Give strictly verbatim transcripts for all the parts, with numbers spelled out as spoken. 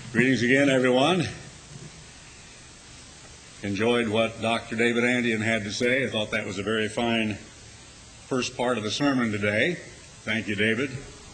Greetings again, everyone. Enjoyed what Doctor David Andean had to say. I thought that was a very fine first part of the sermon today. Thank you, David.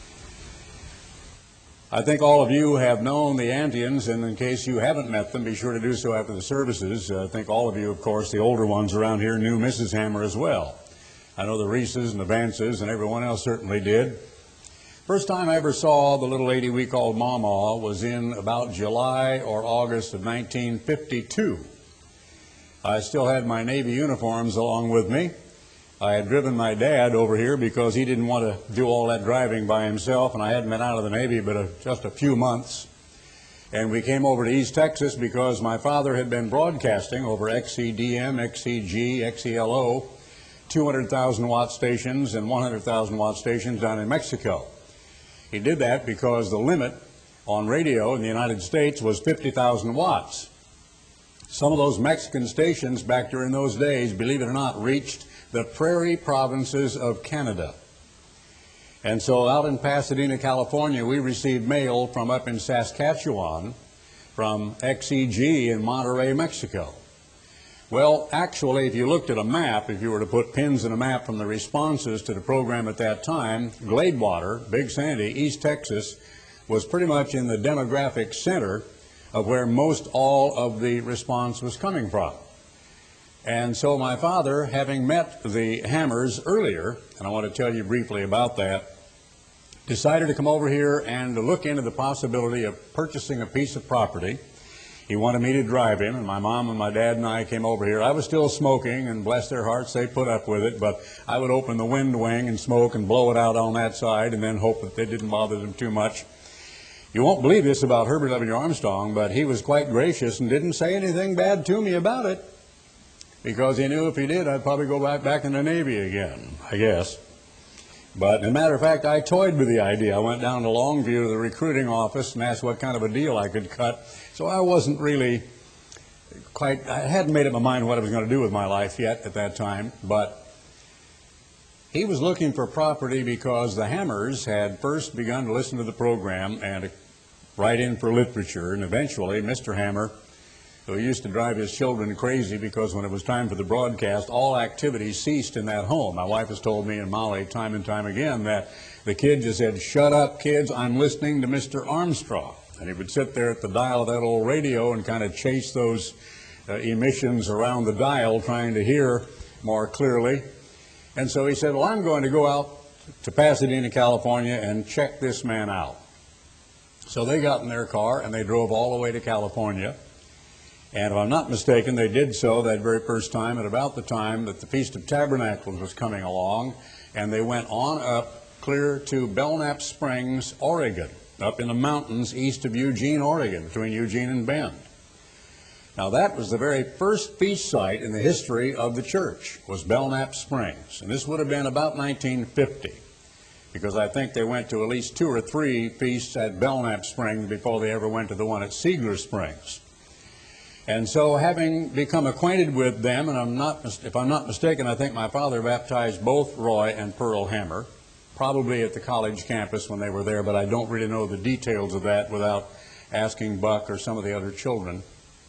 I think all of you have known the Andeans, and in case you haven't met them, be sure to do so after the services. I think all of you, of course, the older ones around here, knew Missus Hammer as well. I know the Reeses and the Vances and everyone else certainly did. First time I ever saw the little lady we called Mama was in about July or August of nineteen fifty-two. I still had my Navy uniforms along with me. I had driven my dad over here because he didn't want to do all that driving by himself, and I hadn't been out of the Navy but a, just a few months. And we came over to East Texas because my father had been broadcasting over X C D M, X C G, X E L O, two hundred thousand watt stations and one hundred thousand watt stations down in Mexico. He did that because the limit on radio in the United States was fifty thousand watts. Some of those Mexican stations back during those days, believe it or not, reached the prairie provinces of Canada. And so out in Pasadena, California, we received mail from up in Saskatchewan from X E G in Monterrey, Mexico. Well, actually, if you looked at a map, if you were to put pins in a map from the responses to the program at that time, Gladewater, Big Sandy, East Texas, was pretty much in the demographic center of where most all of the response was coming from. And so my father, having met the Hammers earlier, and I want to tell you briefly about that, decided to come over here and to look into the possibility of purchasing a piece of property. He wanted me to drive him, and my mom and my dad and I came over here. I was still smoking, and bless their hearts, they put up with it, but I would open the wind wing and smoke and blow it out on that side and then hope that they didn't bother them too much. You won't believe this about Herbert W. Armstrong, but he was quite gracious and didn't say anything bad to me about it, because he knew if he did, I'd probably go back, back in the Navy again, I guess. But as a matter of fact, I toyed with the idea. I went down to Longview to the recruiting office and asked what kind of a deal I could cut. So I wasn't really quite, I hadn't made up my mind what I was going to do with my life yet at that time. But he was looking for property because the Hammers had first begun to listen to the program and write in for literature. And eventually, Mister Hammer, who used to drive his children crazy because when it was time for the broadcast, all activity ceased in that home. My wife has told me and Molly time and time again that the kid just said, "Shut up, kids, I'm listening to Mister Armstrong." And he would sit there at the dial of that old radio and kind of chase those uh, emissions around the dial, trying to hear more clearly. And so he said, well, I'm going to go out to Pasadena, California, and check this man out. So they got in their car and they drove all the way to California. And if I'm not mistaken, they did so that very first time at about the time that the Feast of Tabernacles was coming along, and they went on up clear to Belknap Springs, Oregon, up in the mountains east of Eugene, Oregon, between Eugene and Bend. Now that was the very first feast site in the history of the church, was Belknap Springs. And this would have been about nineteen fifty, because I think they went to at least two or three feasts at Belknap Springs before they ever went to the one at Seigler Springs. And so having become acquainted with them, and I'm not, if I'm not mistaken, I think my father baptized both Roy and Pearl Hammer, probably at the college campus when they were there, but I don't really know the details of that without asking Buck or some of the other children.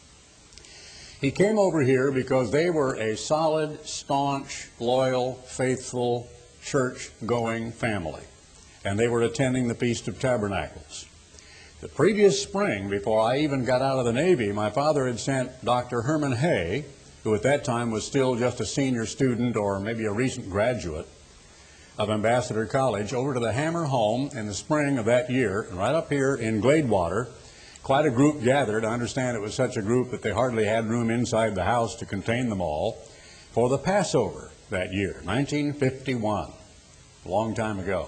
He came over here because they were a solid, staunch, loyal, faithful, church-going family, and they were attending the Feast of Tabernacles. The previous spring, before I even got out of the Navy, my father had sent Doctor Herman Hay, who at that time was still just a senior student or maybe a recent graduate of Ambassador College, over to the Hammer home in the spring of that year. And right up here in Gladewater, quite a group gathered. I understand it was such a group that they hardly had room inside the house to contain them all, for the Passover that year, nineteen fifty-one, a long time ago.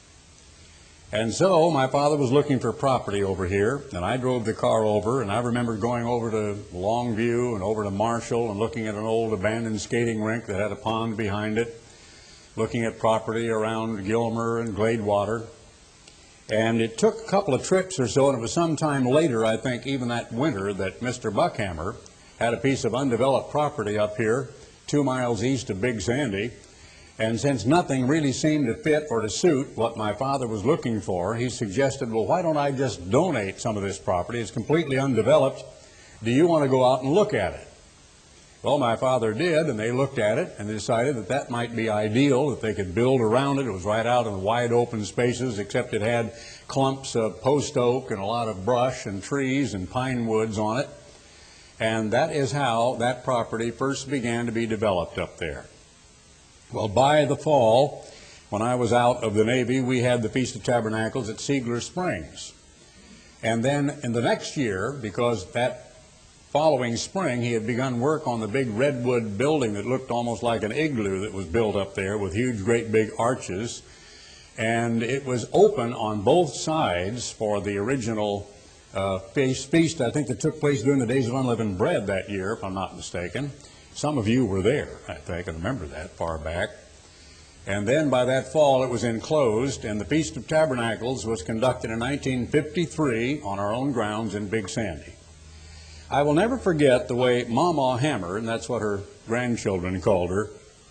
And so my father was looking for property over here, and I drove the car over, and I remember going over to Longview and over to Marshall and looking at an old abandoned skating rink that had a pond behind it, looking at property around Gilmer and Gladewater. And it took a couple of trips or so, and it was sometime later, I think even that winter, that Mister Buckhammer had a piece of undeveloped property up here, two miles east of Big Sandy. And since nothing really seemed to fit or to suit what my father was looking for, he suggested, well, why don't I just donate some of this property? It's completely undeveloped. Do you want to go out and look at it? Well, my father did, and they looked at it and decided that that might be ideal, that they could build around it. It was right out in wide open spaces, except it had clumps of post oak and a lot of brush and trees and pine woods on it. And that is how that property first began to be developed up there. Well, by the fall, when I was out of the Navy, we had the Feast of Tabernacles at Seigler Springs. And then in the next year, because that following spring, he had begun work on the big redwood building that looked almost like an igloo that was built up there with huge, great big arches. And it was open on both sides for the original uh, feast, feast, I think, that took place during the Days of Unleavened Bread that year, if I'm not mistaken. Some of you were there, I think, I remember that far back. And then by that fall, it was enclosed, and the Feast of Tabernacles was conducted in nineteen fifty-three on our own grounds in Big Sandy. I will never forget the way Mama Hammer, and that's what her grandchildren called her,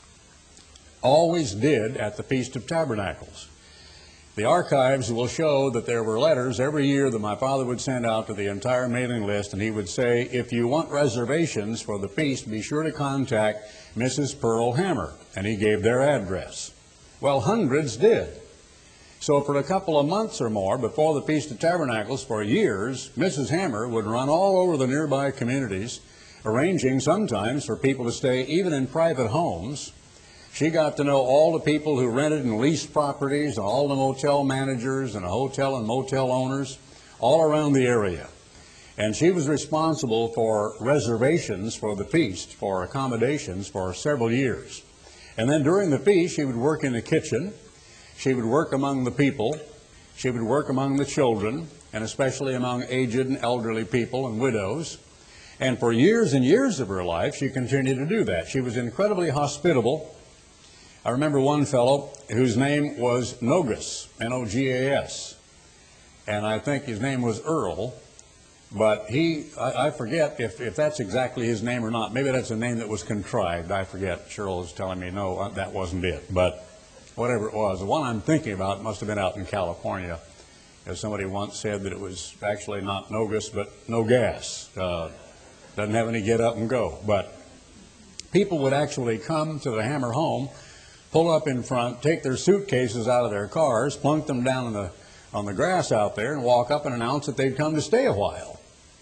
always did at the Feast of Tabernacles. The archives will show that there were letters every year that my father would send out to the entire mailing list, and he would say, if you want reservations for the feast, be sure to contact Missus Pearl Hammer, and he gave their address. Well, hundreds did. So for a couple of months or more before the Feast of Tabernacles, for years, Missus Hammer would run all over the nearby communities, arranging sometimes for people to stay even in private homes. She got to know all the people who rented and leased properties, and all the motel managers and hotel and motel owners all around the area. And she was responsible for reservations for the feast, for accommodations for several years. And then during the feast, she would work in the kitchen. She would work among the people. She would work among the children, and especially among aged and elderly people and widows. And for years and years of her life, she continued to do that. She was incredibly hospitable. I remember one fellow whose name was Nogas, N O G A S. And I think his name was Earl. But he, I, I forget if, if that's exactly his name or not. Maybe that's a name that was contrived. I forget. Cheryl is telling me, no, that wasn't it. But whatever it was, the one I'm thinking about must have been out in California. As somebody once said that it was actually not Nogas, but no gas. Uh, doesn't have any get up and go. But people would actually come to the Hammer home, pull up in front, take their suitcases out of their cars, plunk them down on the, on the grass out there, and walk up and announce that they'd come to stay a while.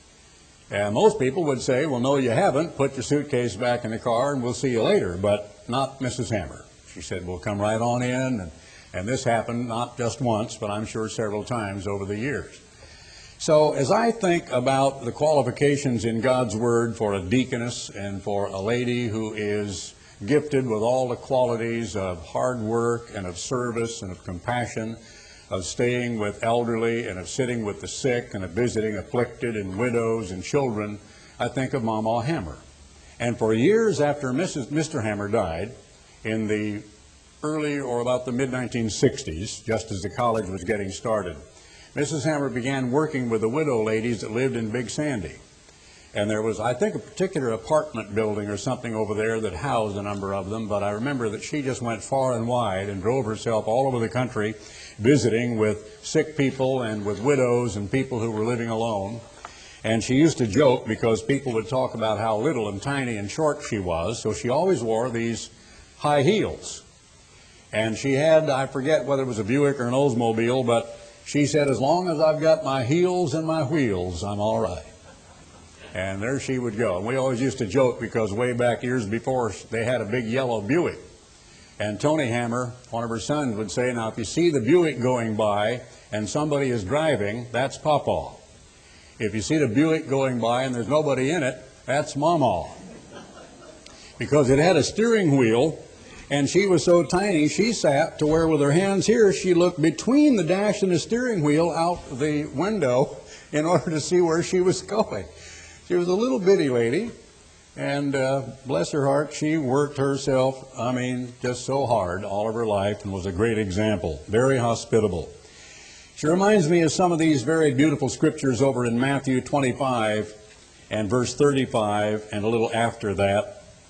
And most people would say, well, no, you haven't. Put your suitcase back in the car and we'll see you later. But not Missus Hammer. She said, we'll come right on in. And, and this happened not just once, but I'm sure several times over the years. So as I think about the qualifications in God's Word for a deaconess and for a lady who is gifted with all the qualities of hard work and of service and of compassion, of staying with elderly and of sitting with the sick and of visiting afflicted and widows and children, I think of Mama Hammer. And for years after Missus Mister Hammer died, in the early or about the mid nineteen sixties, just as the college was getting started, Missus Hammer began working with the widow ladies that lived in Big Sandy. And there was, I think, a particular apartment building or something over there that housed a number of them, but I remember that she just went far and wide and drove herself all over the country visiting with sick people and with widows and people who were living alone. And she used to joke because people would talk about how little and tiny and short she was, so she always wore these high heels. And she had, I forget whether it was a Buick or an Oldsmobile, but she said, as long as I've got my heels and my wheels, I'm all right. And there she would go. And we always used to joke because way back years before, they had a big yellow Buick. And Tony Hammer, one of her sons, would say, now if you see the Buick going by and somebody is driving, that's Papa. If you see the Buick going by and there's nobody in it, that's Mama. Because it had a steering wheel, and she was so tiny, she sat to where with her hands here, she looked between the dash and the steering wheel out the window in order to see where she was going. She was a little bitty lady, and uh, bless her heart, she worked herself, I mean, just so hard all of her life and was a great example, very hospitable. She reminds me of some of these very beautiful scriptures over in Matthew twenty-five and verse thirty-five and a little after that.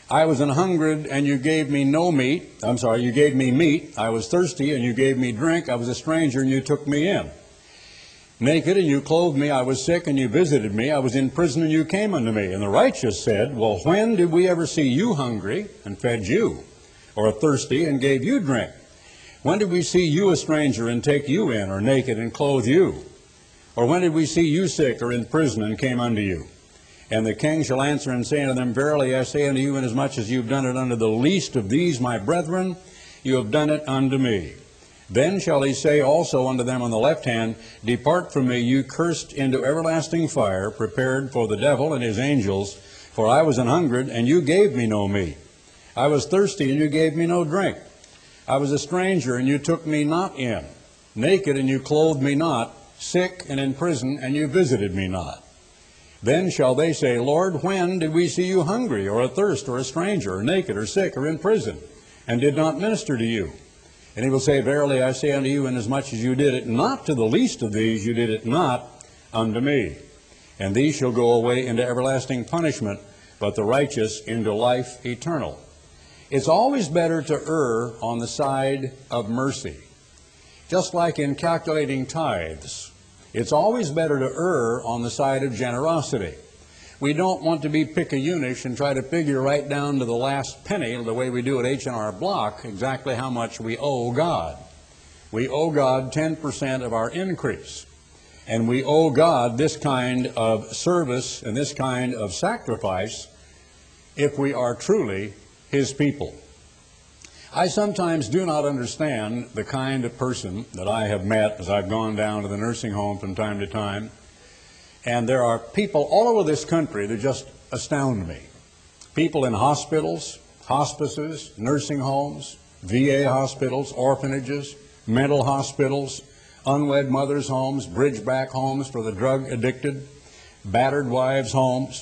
I was an hungered, and you gave me no meat. I'm sorry, you gave me meat. I was thirsty, and you gave me drink. I was a stranger, and you took me in. Naked, and you clothed me. I was sick, and you visited me. I was in prison, and you came unto me. And the righteous said, well, when did we ever see you hungry and fed you, or thirsty and gave you drink? When did we see you a stranger and take you in, or naked and clothe you? Or when did we see you sick or in prison and came unto you? And the king shall answer and say unto them, verily I say unto you, inasmuch as you've done it unto the least of these my brethren, you have done it unto me. Then shall he say also unto them on the left hand, depart from me, you cursed, into everlasting fire, prepared for the devil and his angels. For I was an hungered, and you gave me no meat. I was thirsty, and you gave me no drink. I was a stranger, and you took me not in. Naked, and you clothed me not. Sick and in prison, and you visited me not. Then shall they say, Lord, when did we see you hungry, or athirst, or a stranger, or naked, or sick, or in prison, and did not minister to you? And he will say, verily I say unto you, inasmuch as you did it not to the least of these, you did it not unto me. And these shall go away into everlasting punishment, but the righteous into life eternal. It's always better to err on the side of mercy. Just like in calculating tithes, it's always better to err on the side of generosity. We don't want to be pick-a-unish and try to figure right down to the last penny, the way we do at H and R Block, exactly how much we owe God. We owe God ten percent of our increase. And we owe God this kind of service and this kind of sacrifice if we are truly His people. I sometimes do not understand the kind of person that I have met as I've gone down to the nursing home from time to time. And there are people all over this country that just astound me. People in hospitals, hospices, nursing homes, V A hospitals, orphanages, mental hospitals, unwed mothers' homes, bridge-back homes for the drug-addicted, battered wives' homes.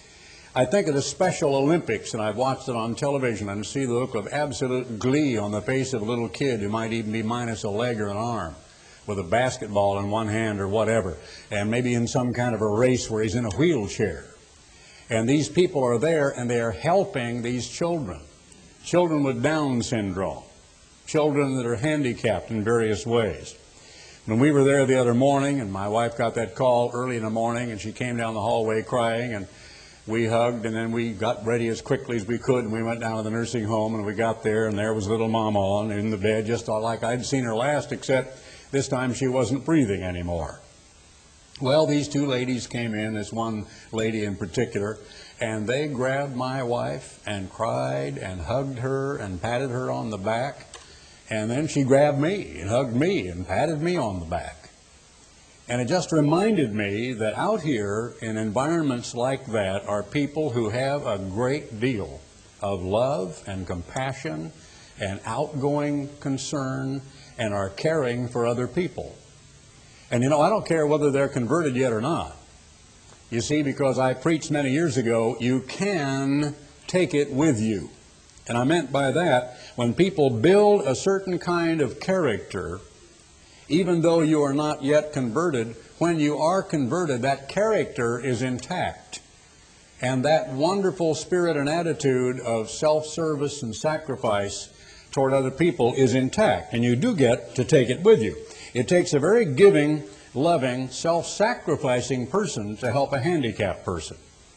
I think of the Special Olympics, and I've watched it on television, and see the look of absolute glee on the face of a little kid who might even be minus a leg or an arm, with a basketball in one hand or whatever, and maybe in some kind of a race where he's in a wheelchair. And these people are there, and they are helping these children, children with Down syndrome, children that are handicapped in various ways. When we were there the other morning, and my wife got that call early in the morning, and she came down the hallway crying, and we hugged, and then we got ready as quickly as we could, and we went down to the nursing home, and we got there, and there was little Mama on in the bed, just like I'd seen her last, except this time she wasn't breathing anymore. Well, these two ladies came in, this one lady in particular, and they grabbed my wife and cried and hugged her and patted her on the back, and then she grabbed me and hugged me and patted me on the back. And it just reminded me that out here in environments like that are people who have a great deal of love and compassion and outgoing concern and are caring for other people. And you know, I don't care whether they're converted yet or not. You see, because I preached many years ago, you can take it with you. And I meant by that, when people build a certain kind of character, even though you are not yet converted, when you are converted, that character is intact. And that wonderful spirit and attitude of self-service and sacrifice toward other people is intact. And you do get to take it with you. It takes a very giving, loving, self-sacrificing person to help a handicapped person.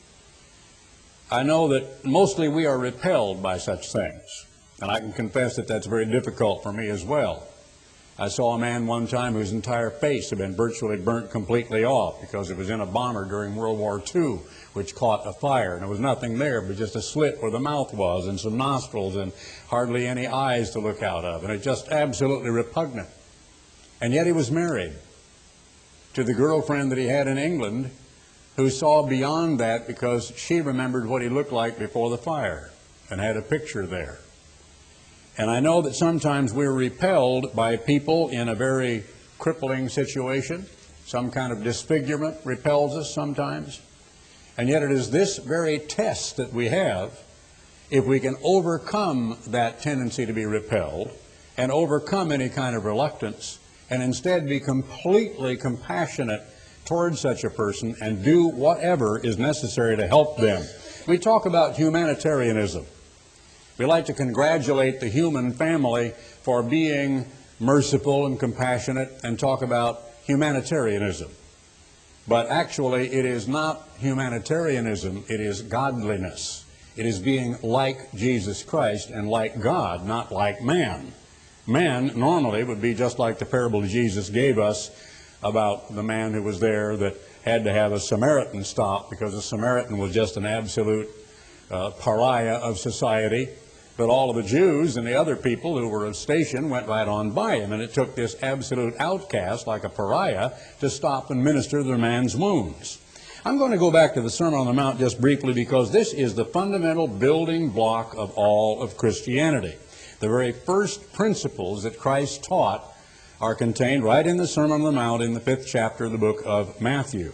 I know that mostly we are repelled by such things. And I can confess that that's very difficult for me as well. I saw a man one time whose entire face had been virtually burnt completely off because it was in a bomber during World War Two, which caught a fire. And there was nothing there but just a slit where the mouth was and some nostrils and hardly any eyes to look out of. And it's just absolutely repugnant. And yet he was married to the girlfriend that he had in England, who saw beyond that because she remembered what he looked like before the fire and had a picture there. And I know that sometimes we're repelled by people in a very crippling situation. Some kind of disfigurement repels us sometimes. And yet it is this very test that we have, if we can overcome that tendency to be repelled and overcome any kind of reluctance and instead be completely compassionate towards such a person and do whatever is necessary to help them. We talk about humanitarianism. We like to congratulate the human family for being merciful and compassionate and talk about humanitarianism. But actually, it is not humanitarianism, it is godliness. It is being like Jesus Christ and like God, not like man. Man normally would be just like the parable Jesus gave us about the man who was there that had to have a Samaritan stop because a Samaritan was just an absolute uh, pariah of society. But all of the Jews and the other people who were of station went right on by him, and it took this absolute outcast, like a pariah, to stop and minister the man's wounds. I'm going to go back to the Sermon on the Mount just briefly because this is the fundamental building block of all of Christianity. The very first principles that Christ taught are contained right in the Sermon on the Mount in the fifth chapter of the book of Matthew.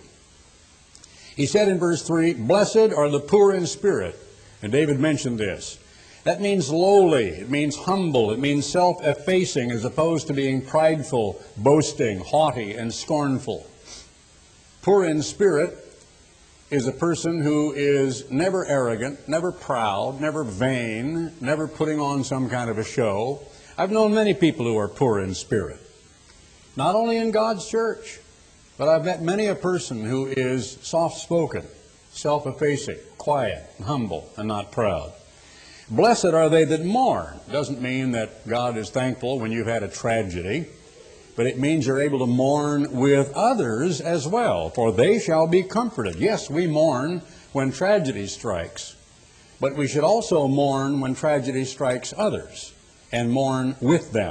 He said in verse three, "Blessed are the poor in spirit." And David mentioned this. That means lowly, it means humble, it means self-effacing as opposed to being prideful, boasting, haughty, and scornful. Poor in spirit is a person who is never arrogant, never proud, never vain, never putting on some kind of a show. I've known many people who are poor in spirit, not only in God's church, but I've met many a person who is soft-spoken, self-effacing, quiet, and humble, and not proud. Blessed are they that mourn. Doesn't mean that God is thankful when you've had a tragedy, but it means you're able to mourn with others as well, for they shall be comforted. Yes, we mourn when tragedy strikes, but we should also mourn when tragedy strikes others and mourn with them.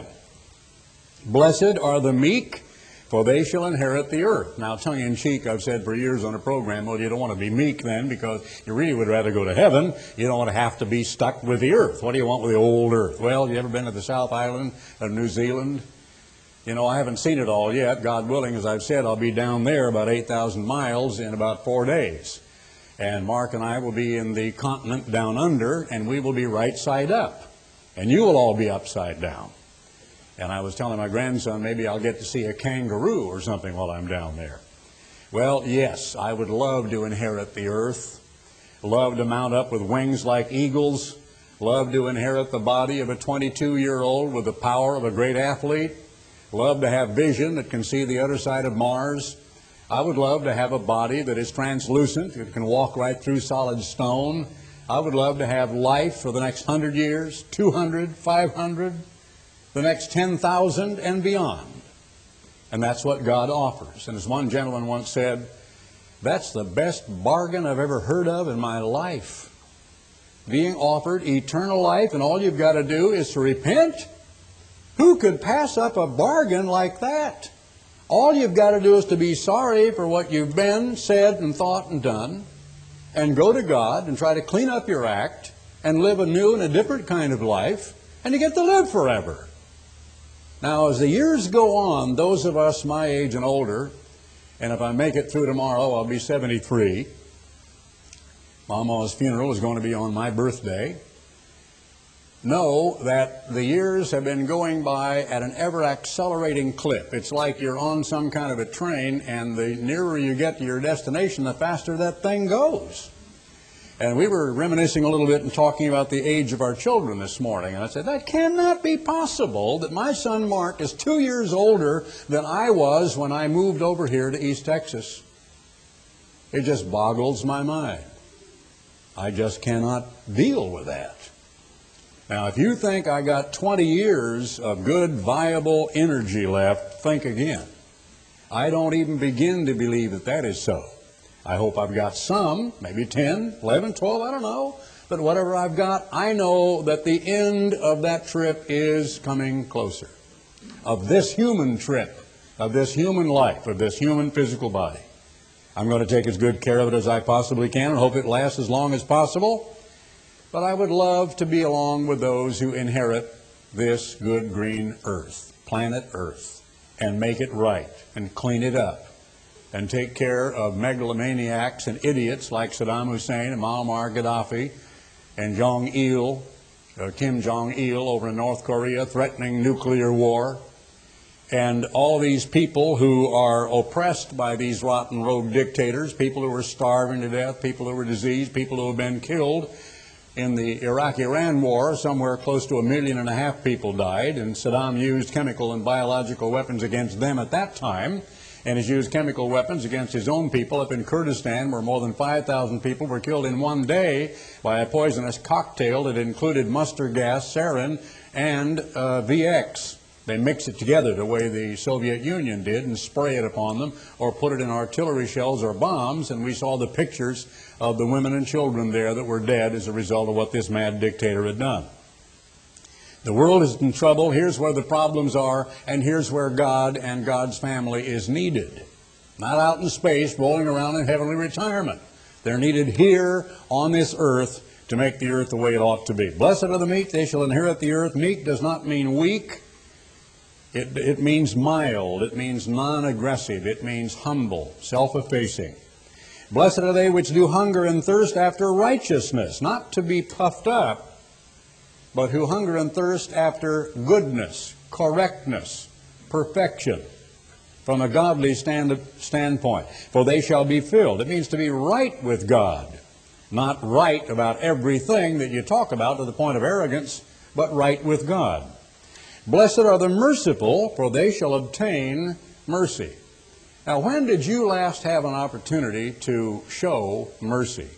Blessed are the meek, for they shall inherit the earth. Now, tongue-in-cheek, I've said for years on a program, well, you don't want to be meek then because you really would rather go to heaven. You don't want to have to be stuck with the earth. What do you want with the old earth? Well, you ever been to the South Island of New Zealand? You know, I haven't seen it all yet. God willing, as I've said, I'll be down there about eight thousand miles in about four days. And Mark and I will be in the continent down under, and we will be right side up. And you will all be upside down. And I was telling my grandson, maybe I'll get to see a kangaroo or something while I'm down there. Well, yes, I would love to inherit the earth, love to mount up with wings like eagles, love to inherit the body of a twenty-two-year-old with the power of a great athlete, love to have vision that can see the other side of Mars. I would love to have a body that is translucent, it can walk right through solid stone. I would love to have life for the next hundred years, two hundred, five hundred, the next ten thousand and beyond. And that's what God offers. And as one gentleman once said, that's the best bargain I've ever heard of in my life. Being offered eternal life, and all you've got to do is to repent. Who could pass up a bargain like that? All you've got to do is to be sorry for what you've been, said, and thought, and done, and go to God and try to clean up your act and live a new and a different kind of life, and you get to live forever. Now, as the years go on, those of us my age and older, and if I make it through tomorrow, I'll be seventy-three. Mama's funeral is going to be on my birthday. Know that the years have been going by at an ever-accelerating clip. It's like you're on some kind of a train, and the nearer you get to your destination, the faster that thing goes. And we were reminiscing a little bit and talking about the age of our children this morning. And I said, that cannot be possible that my son Mark is two years older than I was when I moved over here to East Texas. It just boggles my mind. I just cannot deal with that. Now, if you think I got twenty years of good, viable energy left, think again. I don't even begin to believe that that is so. I hope I've got some, maybe ten, eleven, twelve, I don't know. But whatever I've got, I know that the end of that trip is coming closer. Of this human trip, of this human life, of this human physical body. I'm going to take as good care of it as I possibly can and hope it lasts as long as possible. But I would love to be along with those who inherit this good green earth, planet Earth, and make it right and clean it up. And take care of megalomaniacs and idiots like Saddam Hussein and Muammar Gaddafi and Jong-il, uh, Kim Jong-il over in North Korea threatening nuclear war. And all these people who are oppressed by these rotten rogue dictators, people who are starving to death, people who are diseased, people who have been killed. In the Iraq-Iran war, somewhere close to a million and a half people died, and Saddam used chemical and biological weapons against them at that time, and has used chemical weapons against his own people up in Kurdistan, where more than five thousand people were killed in one day by a poisonous cocktail that included mustard gas, sarin, and uh, V X. They mix it together the way the Soviet Union did and spray it upon them, or put it in artillery shells or bombs, and we saw the pictures of the women and children there that were dead as a result of what this mad dictator had done. The world is in trouble. Here's where the problems are, and here's where God and God's family is needed. Not out in space rolling around in heavenly retirement. They're needed here on this earth to make the earth the way it ought to be. Blessed are the meek, they shall inherit the earth. Meek does not mean weak. It, it means mild, it means non-aggressive, it means humble, self-effacing. Blessed are they which do hunger and thirst after righteousness, not to be puffed up, but who hunger and thirst after goodness, correctness, perfection, from a godly stand, standpoint. For they shall be filled. It means to be right with God, not right about everything that you talk about to the point of arrogance, but right with God. Blessed are the merciful, for they shall obtain mercy. Now, when did you last have an opportunity to show mercy?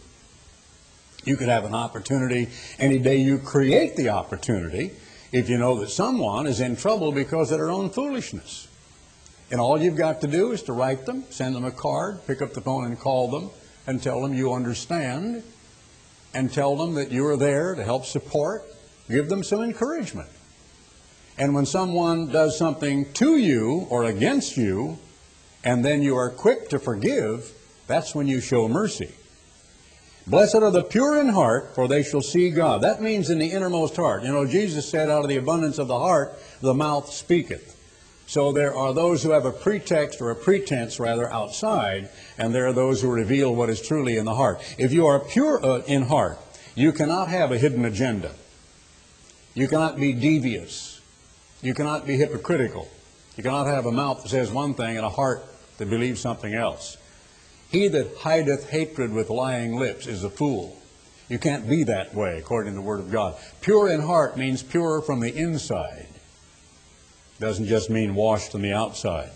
You could have an opportunity any day you create the opportunity if you know that someone is in trouble because of their own foolishness. And all you've got to do is to write them, send them a card, pick up the phone and call them, and tell them you understand, and tell them that you are there to help support, give them some encouragement. And when someone does something to you or against you, and then you are quick to forgive, that's when you show mercy. Blessed are the pure in heart, for they shall see God. That means in the innermost heart. You know, Jesus said, out of the abundance of the heart, the mouth speaketh. So there are those who have a pretext, or a pretense rather, outside, and there are those who reveal what is truly in the heart. If you are pure uh, in heart, you cannot have a hidden agenda. You cannot be devious. You cannot be hypocritical. You cannot have a mouth that says one thing and a heart that believes something else. He that hideth hatred with lying lips is a fool. You can't be that way, according to the Word of God. Pure in heart means pure from the inside. Doesn't just mean washed on the outside.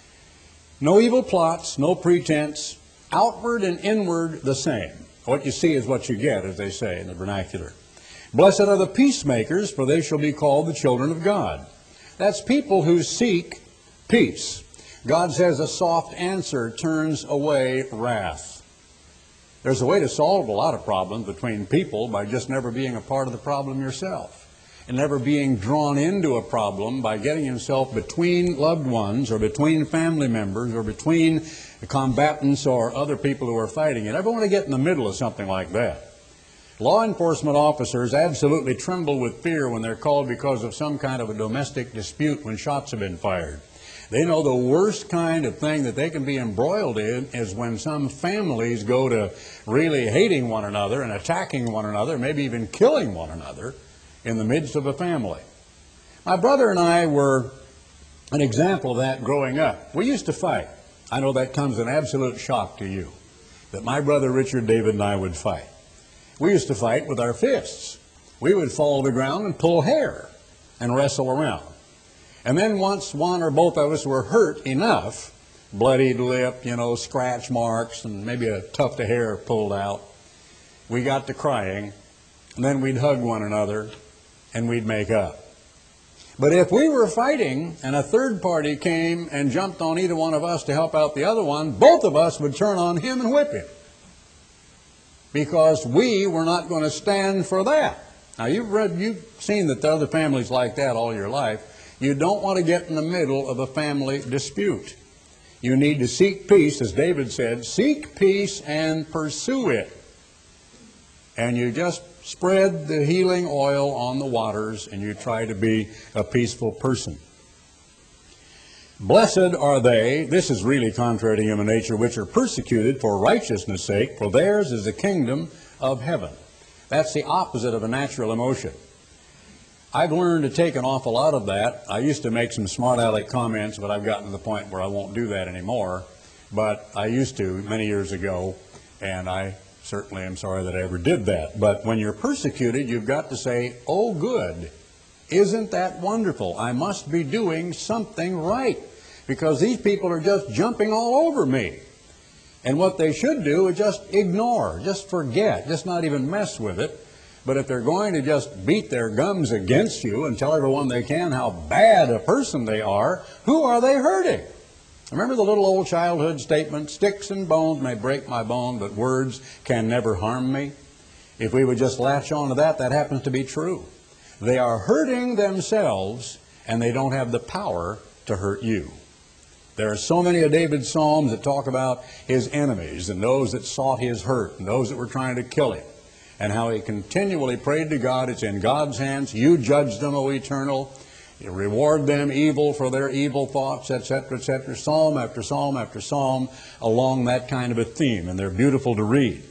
No evil plots, no pretense, outward and inward the same. What you see is what you get, as they say in the vernacular. Blessed are the peacemakers, for they shall be called the children of God. That's people who seek peace. God says a soft answer turns away wrath. There's a way to solve a lot of problems between people by just never being a part of the problem yourself, and never being drawn into a problem by getting himself between loved ones, or between family members, or between combatants or other people who are fighting. You never want to get in the middle of something like that. Law enforcement officers absolutely tremble with fear when they're called because of some kind of a domestic dispute when shots have been fired. They know the worst kind of thing that they can be embroiled in is when some families go to really hating one another and attacking one another, maybe even killing one another in the midst of a family. My brother and I were an example of that growing up. We used to fight. I know that comes as an absolute shock to you, that my brother Richard David and I would fight. We used to fight with our fists. We would fall to the ground and pull hair and wrestle around. And then once one or both of us were hurt enough, bloodied lip, you know, scratch marks, and maybe a tuft of hair pulled out, we got to crying, and then we'd hug one another, and we'd make up. But if we were fighting and a third party came and jumped on either one of us to help out the other one, both of us would turn on him and whip him, because we were not going to stand for that. Now, you've read, you've seen that there are other families like that all your life. You don't want to get in the middle of a family dispute. You need to seek peace, as David said, seek peace and pursue it. And you just spread the healing oil on the waters, and you try to be a peaceful person. Blessed are they, this is really contrary to human nature, which are persecuted for righteousness' sake, for theirs is the kingdom of heaven. That's the opposite of a natural emotion. I've learned to take an awful lot of that. I used to make some smart aleck comments, but I've gotten to the point where I won't do that anymore. But I used to many years ago, and I certainly am sorry that I ever did that. But when you're persecuted, you've got to say, oh good, isn't that wonderful? I must be doing something right, because these people are just jumping all over me. And what they should do is just ignore, just forget, just not even mess with it. But if they're going to just beat their gums against you and tell everyone they can how bad a person they are, who are they hurting? Remember the little old childhood statement, sticks and bones may break my bone, but words can never harm me? If we would just latch on to that, that happens to be true. They are hurting themselves, and they don't have the power to hurt you. There are so many of David's psalms that talk about his enemies and those that sought his hurt and those that were trying to kill him, and how he continually prayed to God. It's in God's hands. You judge them, O Eternal. You reward them evil for their evil thoughts, et cetera, et cetera. Psalm after psalm after psalm along that kind of a theme, and they're beautiful to read.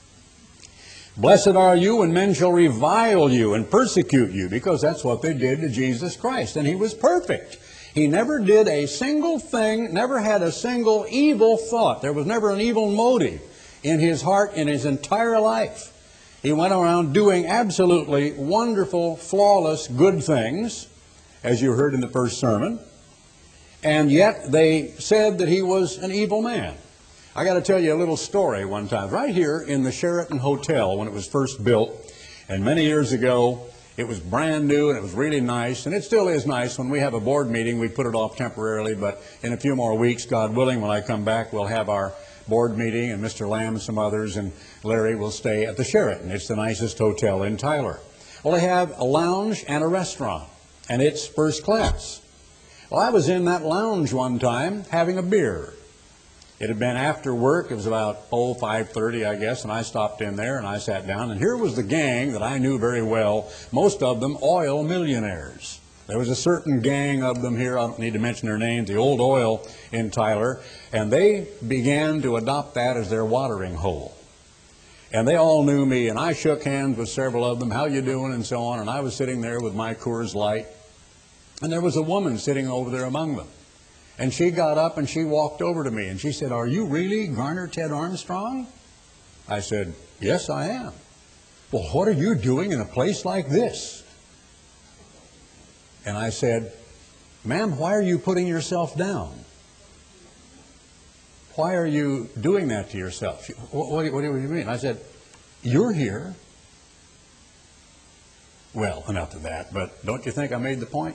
Blessed are you when men shall revile you and persecute you, because that's what they did to Jesus Christ, and he was perfect. He never did a single thing, never had a single evil thought. There was never an evil motive in his heart in his entire life. He went around doing absolutely wonderful, flawless, good things, as you heard in the first sermon, and yet they said that he was an evil man. I got to tell you a little story one time. Right here in the Sheraton Hotel when it was first built, and many years ago, it was brand new and it was really nice, and it still is nice. When we have a board meeting, we put it off temporarily, but in a few more weeks, God willing, when I come back, we'll have our board meeting, and Mister Lamb and some others and Larry will stay at the Sheraton. It's the nicest hotel in Tyler. Well, they have a lounge and a restaurant, and it's first class. Well, I was in that lounge one time having a beer. It had been after work. It was about, oh, five thirty, I guess, and I stopped in there and I sat down, and here was the gang that I knew very well, most of them oil millionaires. There was a certain gang of them here, I don't need to mention their names, the Old Oil in Tyler, and they began to adopt that as their watering hole. And they all knew me, and I shook hands with several of them, how you doing, and so on, and I was sitting there with my Coors Light, and there was a woman sitting over there among them. And she got up and she walked over to me and she said, "Are you really Garner Ted Armstrong?" I said, "Yes, I am." "Well, what are you doing in a place like this?" And I said, "Ma'am, why are you putting yourself down? Why are you doing that to yourself?" She, what, what, what do you mean? I said, "You're here." Well, enough of that, but don't you think I made the point?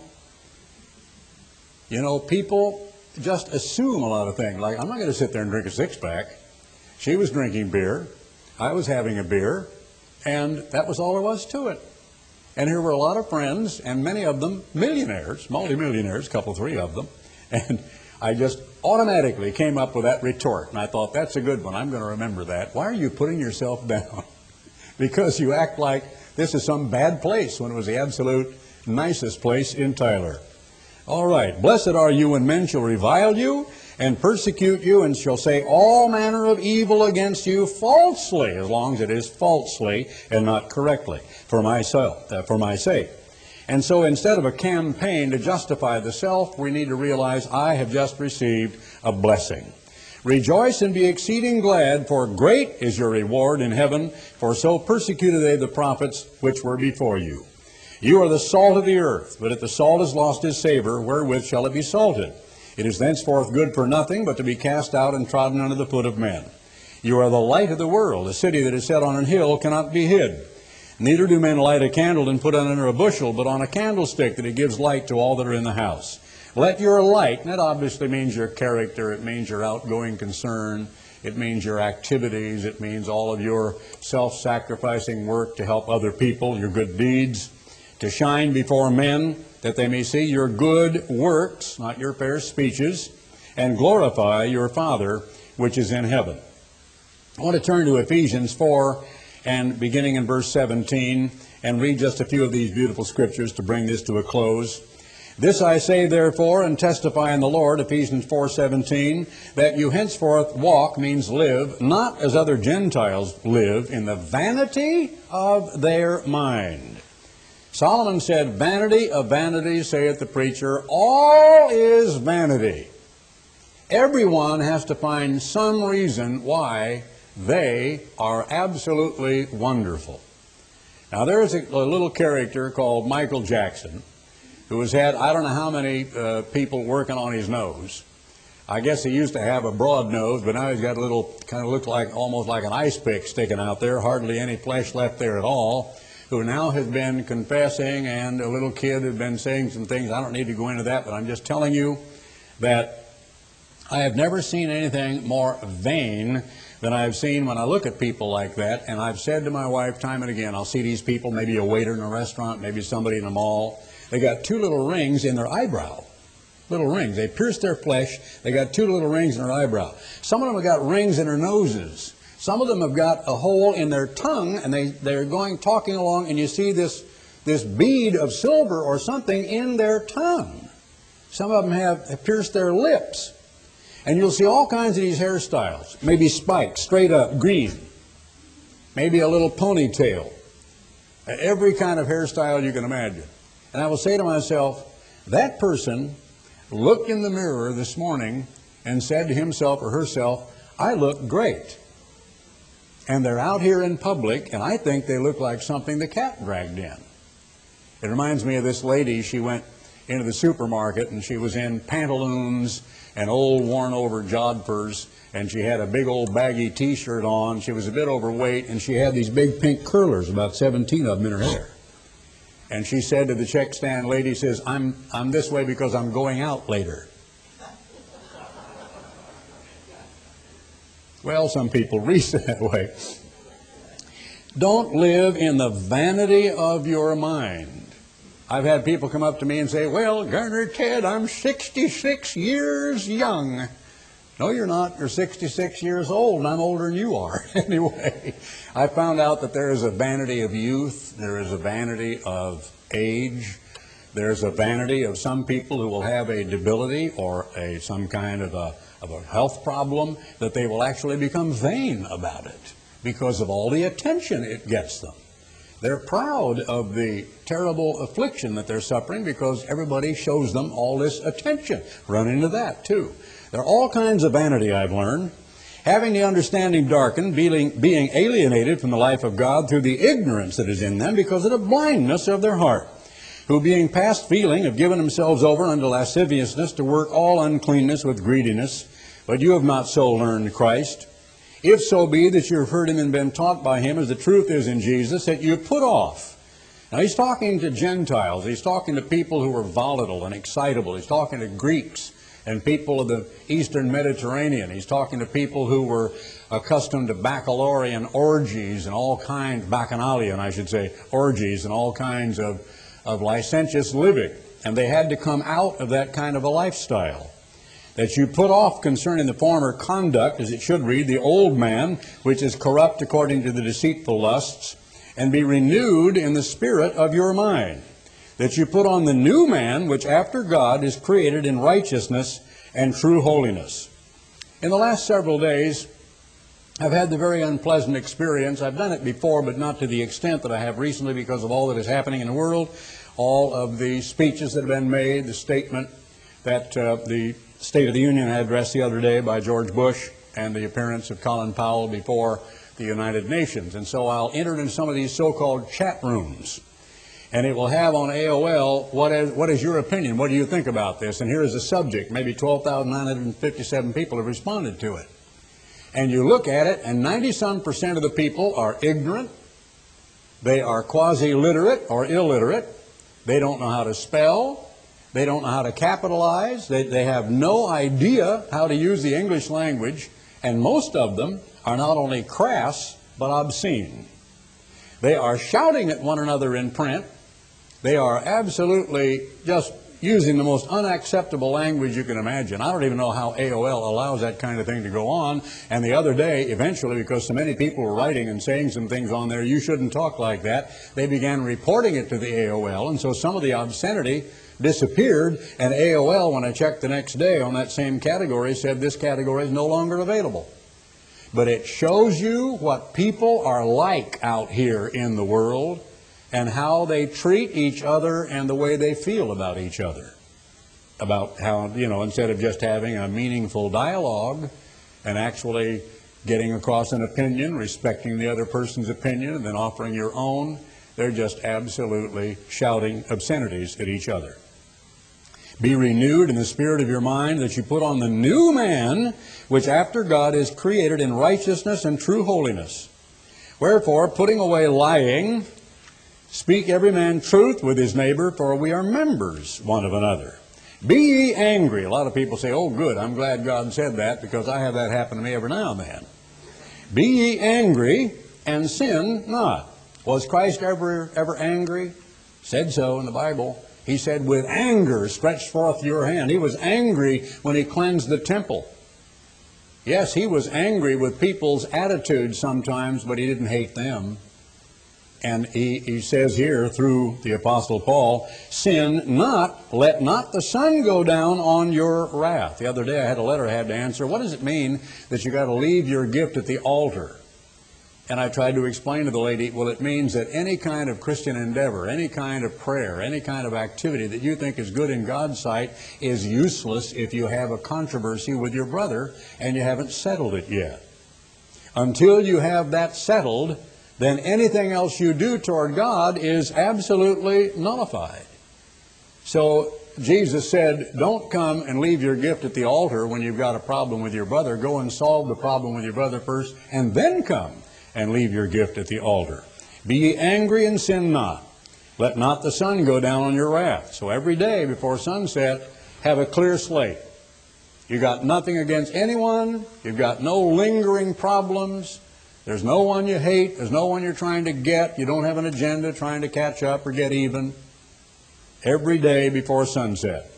You know, people just assume a lot of things. Like, I'm not going to sit there and drink a six-pack. She was drinking beer. I was having a beer. And that was all there was to it. And here were a lot of friends, and many of them millionaires, multimillionaires, a couple, three of them. And I just automatically came up with that retort. And I thought, that's a good one. I'm going to remember that. Why are you putting yourself down? Because you act like this is some bad place when it was the absolute nicest place in Tyler. All right. Blessed are you when men shall revile you and persecute you and shall say all manner of evil against you falsely, as long as it is falsely and not correctly, for myself, uh, for my sake. And so instead of a campaign to justify the self, we need to realize I have just received a blessing. Rejoice and be exceeding glad, for great is your reward in heaven, for so persecuted they the prophets which were before you. You are the salt of the earth, but if the salt has lost its savor, wherewith shall it be salted? It is thenceforth good for nothing, but to be cast out and trodden under the foot of men. You are the light of the world. A city that is set on an hill cannot be hid. Neither do men light a candle and put it under a bushel, but on a candlestick, that it gives light to all that are in the house. Let your light, and that obviously means your character, it means your outgoing concern, it means your activities, it means all of your self-sacrificing work to help other people, your good deeds, to shine before men, that they may see your good works, not your fair speeches, and glorify your Father which is in heaven. I want to turn to Ephesians four, and beginning in verse seventeen, and read just a few of these beautiful scriptures to bring this to a close. This I say therefore, and testify in the Lord, Ephesians four seventeen, that you henceforth walk, means live, not as other Gentiles live, in the vanity of their mind, Solomon said, "Vanity of vanities, saith the preacher, all is vanity." Everyone has to find some reason why they are absolutely wonderful. Now, there is a, a little character called Michael Jackson who has had, I don't know how many uh, people working on his nose. I guess he used to have a broad nose, but now he's got a little, kind of look like, almost like an ice pick sticking out there, hardly any flesh left there at all, who now has been confessing, and a little kid has been saying some things. I don't need to go into that, but I'm just telling you that I have never seen anything more vain than I've seen when I look at people like that. And I've said to my wife time and again, I'll see these people, maybe a waiter in a restaurant, maybe somebody in a mall. They got two little rings in their eyebrow. Little rings. They pierce their flesh. They got two little rings in their eyebrow. Some of them have got rings in their noses. Some of them have got a hole in their tongue, and they, they're going, talking along, and you see this, this bead of silver or something in their tongue. Some of them have, have pierced their lips. And you'll see all kinds of these hairstyles. Maybe spikes, straight up, green. Maybe a little ponytail. Every kind of hairstyle you can imagine. And I will say to myself, that person looked in the mirror this morning and said to himself or herself, "I look great." And they're out here in public, and I think they look like something the cat dragged in. It reminds me of this lady. She went into the supermarket, and she was in pantaloons and old worn-over jodhpurs, and she had a big old baggy T-shirt on. She was a bit overweight, and she had these big pink curlers, about seventeen of them in her hair. And she said to the check stand lady, says, I'm, I'm this way because I'm going out later. Well, some people reason that way. Don't live in the vanity of your mind. I've had people come up to me and say, "Well, Garner Ted, I'm sixty-six years young." No, you're not. You're sixty-six years old, and I'm older than you are. Anyway, I found out that there is a vanity of youth. There is a vanity of age. There's a vanity of some people who will have a debility or a some kind of a, of a health problem, that they will actually become vain about it because of all the attention it gets them. They're proud of the terrible affliction that they're suffering because everybody shows them all this attention. Run into that, too. There are all kinds of vanity, I've learned. Having the understanding darkened, being, being alienated from the life of God through the ignorance that is in them because of the blindness of their heart, who being past feeling have given themselves over unto lasciviousness to work all uncleanness with greediness. But you have not so learned Christ. If so be that you have heard him and been taught by him, as the truth is in Jesus, that you put off. Now he's talking to Gentiles. He's talking to people who are volatile and excitable. He's talking to Greeks and people of the Eastern Mediterranean. He's talking to people who were accustomed to baccalaurean orgies and all kinds, bacchanalian I should say, orgies and all kinds of, of licentious living. And they had to come out of that kind of a lifestyle. That you put off concerning the former conduct, as it should read, the old man, which is corrupt according to the deceitful lusts, and be renewed in the spirit of your mind. That you put on the new man, which after God is created in righteousness and true holiness. In the last several days, I've had the very unpleasant experience. I've done it before, but not to the extent that I have recently because of all that is happening in the world, all of the speeches that have been made, the statement that uh, the State of the Union address the other day by George Bush, and the appearance of Colin Powell before the United Nations. And so I'll enter into some of these so-called chat rooms, and it will have on A O L, what is, what is your opinion? What do you think about this? And here is the subject. Maybe twelve thousand nine hundred fifty-seven people have responded to it. And you look at it, and ninety-some percent of the people are ignorant. They are quasi-literate or illiterate. They don't know how to spell. They don't know how to capitalize. They, they have no idea how to use the English language. And most of them are not only crass, but obscene. They are shouting at one another in print. They are absolutely just using the most unacceptable language you can imagine. I don't even know how A O L allows that kind of thing to go on. And the other day, eventually, because so many people were writing and saying some things on there, you shouldn't talk like that, they began reporting it to the A O L. And so some of the obscenity disappeared, and A O L, when I checked the next day on that same category, said this category is no longer available. But it shows you what people are like out here in the world. and how they treat each other and the way they feel about each other. About how, you know, instead of just having a meaningful dialogue and actually getting across an opinion, respecting the other person's opinion, and then offering your own, they're just absolutely shouting obscenities at each other. Be renewed in the spirit of your mind, that you put on the new man, which after God is created in righteousness and true holiness. Wherefore, putting away lying, speak every man truth with his neighbor, for we are members one of another. Be ye angry. A lot of people say, oh good, I'm glad God said that, because I have that happen to me every now and then. Be ye angry, and sin not. Was Christ ever, ever angry? Said so in the Bible. He said, with anger stretch forth your hand. He was angry when he cleansed the temple. Yes, he was angry with people's attitudes sometimes, but he didn't hate them. And he, he says here through the Apostle Paul, sin not, let not the sun go down on your wrath. The other day I had a letter I had to answer. What does it mean that you got to leave your gift at the altar? And I tried to explain to the lady, well, it means that any kind of Christian endeavor, any kind of prayer, any kind of activity that you think is good in God's sight is useless if you have a controversy with your brother and you haven't settled it yet. Until you have that settled, then anything else you do toward God is absolutely nullified. So Jesus said, don't come and leave your gift at the altar when you've got a problem with your brother. Go and solve the problem with your brother first, and then come and leave your gift at the altar. Be ye angry and sin not. Let not the sun go down on your wrath. So every day before sunset, have a clear slate. You got nothing against anyone. You've got no lingering problems. There's no one you hate. There's no one you're trying to get. You don't have an agenda trying to catch up or get even. Every day before sunset.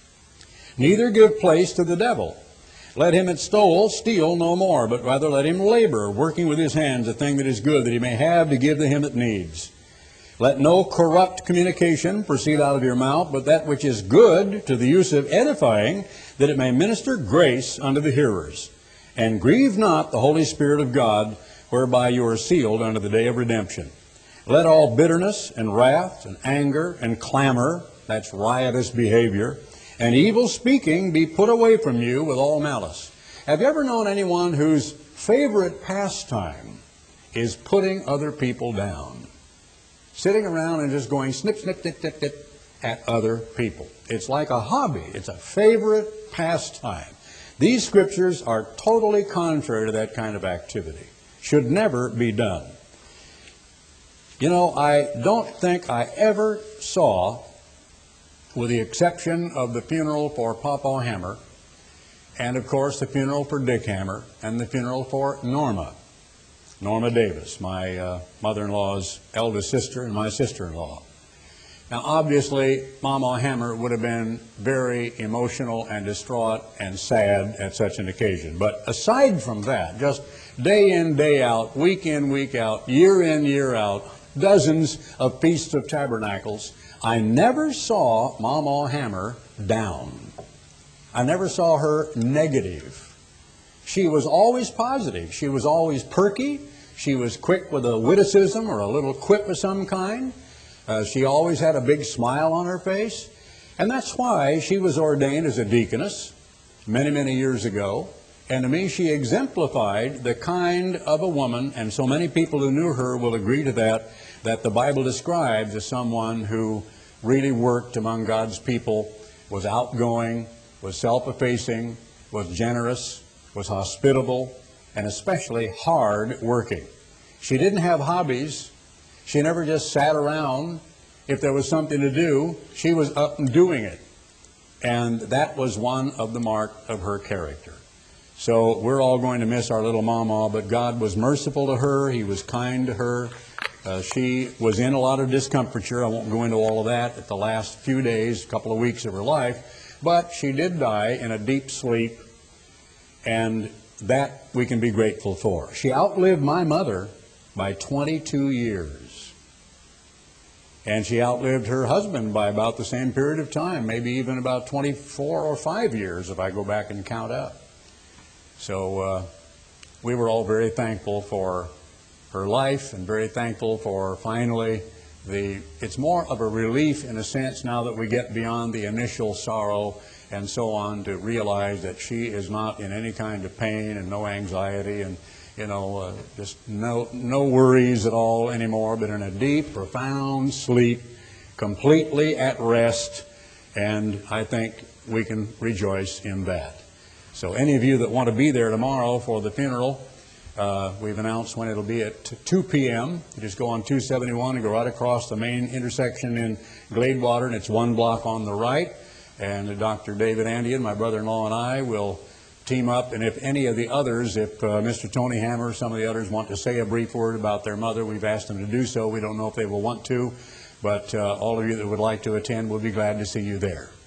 Neither give place to the devil. Let him that stole steal no more, but rather let him labor, working with his hands a thing that is good, that he may have to give to him that needs. Let no corrupt communication proceed out of your mouth, but that which is good to the use of edifying, that it may minister grace unto the hearers. And grieve not the Holy Spirit of God, whereby you are sealed unto the day of redemption. Let all bitterness and wrath and anger and clamor, that's riotous behavior, and evil speaking be put away from you with all malice. Have you ever known anyone whose favorite pastime is putting other people down? Sitting around and just going snip, snip, snip, snip, snip at other people. It's like a hobby. It's a favorite pastime. These scriptures are totally contrary to that kind of activity. Should never be done. You know, I don't think I ever saw, with the exception of the funeral for Papa Hammer, and of course the funeral for Dick Hammer, and the funeral for Norma, Norma Davis, my uh, mother-in-law's eldest sister and my sister-in-law. Now obviously Mama Hammer would have been very emotional and distraught and sad at such an occasion. But aside from that, just day in, day out, week in, week out, year in, year out, dozens of Feasts of Tabernacles, I never saw Mama Hammer down. I never saw her negative. She was always positive. She was always perky. She was quick with a witticism or a little quip of some kind. Uh, she always had a big smile on her face. And that's why she was ordained as a deaconess many, many years ago. And to me, she exemplified the kind of a woman, and so many people who knew her will agree to that, that the Bible describes as someone who really worked among God's people, was outgoing, was self-effacing, was generous, was hospitable, and especially hard-working. She didn't have hobbies. She never just sat around. If there was something to do, she was up and doing it. And that was one of the mark of her character. So we're all going to miss our little mama, but God was merciful to her. He was kind to her. Uh, she was in a lot of discomfiture. I won't go into all of that at the last few days, a couple of weeks of her life. But she did die in a deep sleep, and that we can be grateful for. She outlived my mother by twenty-two years. And she outlived her husband by about the same period of time, maybe even about twenty-four or five years if I go back and count up. So uh, we were all very thankful for her life and very thankful for finally the, it's more of a relief in a sense now that we get beyond the initial sorrow and so on, to realize that she is not in any kind of pain and no anxiety and, you know, uh, just no, no worries at all anymore, but in a deep, profound sleep, completely at rest, and I think we can rejoice in that. So any of you that want to be there tomorrow for the funeral, uh, we've announced when it'll be at two p m You just go on two seventy-one and go right across the main intersection in Gladewater, and it's one block on the right. And Doctor David Andian, my brother-in-law, and I will team up. And if any of the others, if uh, Mister Tony Hammer, some of the others want to say a brief word about their mother, we've asked them to do so. We don't know if they will want to, but uh, all of you that would like to attend, we'll be glad to see you there.